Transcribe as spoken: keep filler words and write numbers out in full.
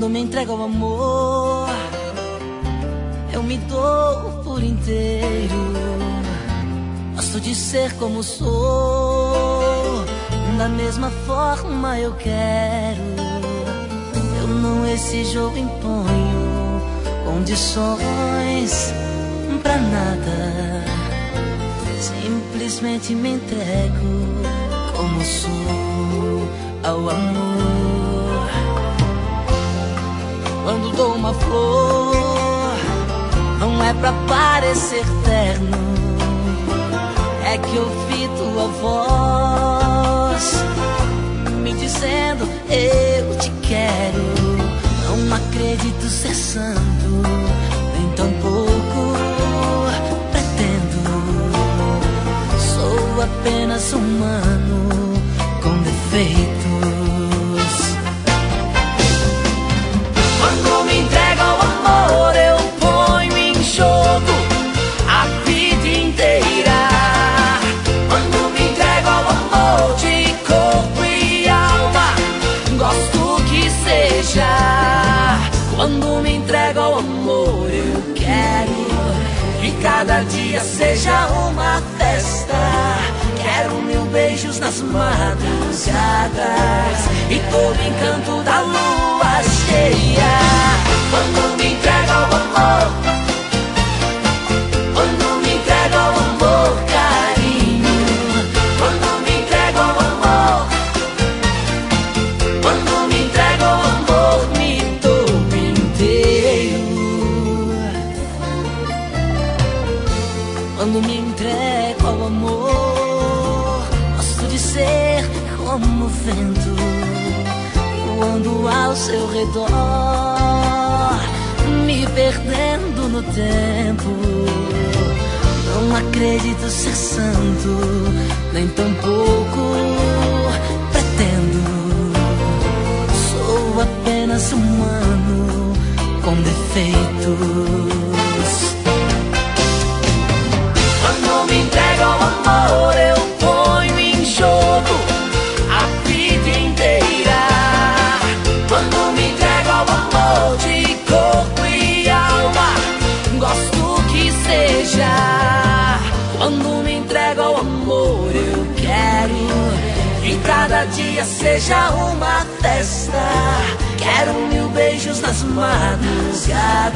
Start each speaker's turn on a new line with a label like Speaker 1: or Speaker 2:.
Speaker 1: Quando me entrego ao amor, eu me dou por inteiro. Gosto de ser como sou, da mesma forma eu quero. Eu não exijo ou imponho condições pra nada. Simplesmente me entrego como sou ao amor. Quando dou uma flor, não é pra parecer terno, é que ouvi tua voz me dizendo eu te quero. Não acredito ser santo, nem tampouco pretendo. Sou apenas humano com defeitos. Quando me entrego ao amor, eu ponho em jogo a vida inteira. Quando me entrego ao amor de corpo e alma, gosto que seja. Quando me entrego ao amor, eu quero que cada dia seja uma festa. Quero mil beijos nas madrugadas e todo encanto da lua cheia. Quando me entrego ao amor, quando me entrego ao amor, carinho. Quando me entrego ao amor, quando me entrego ao amor, me dou inteiro. Quando me entrego ao amor, gosto de ser como o vento, voando ao seu redor, me perdendo no tempo. Não acredito ser santo, nem tampouco pretendo. Sou apenas humano com defeitos. Quando me entrego ao amor, eu ponho em jogo a vida inteira. Quando me entrego ao amor de corpo e alma, gosto que seja. Quando me entrego ao amor, eu quero que cada dia seja uma festa. Quero mil beijos nas madrugadas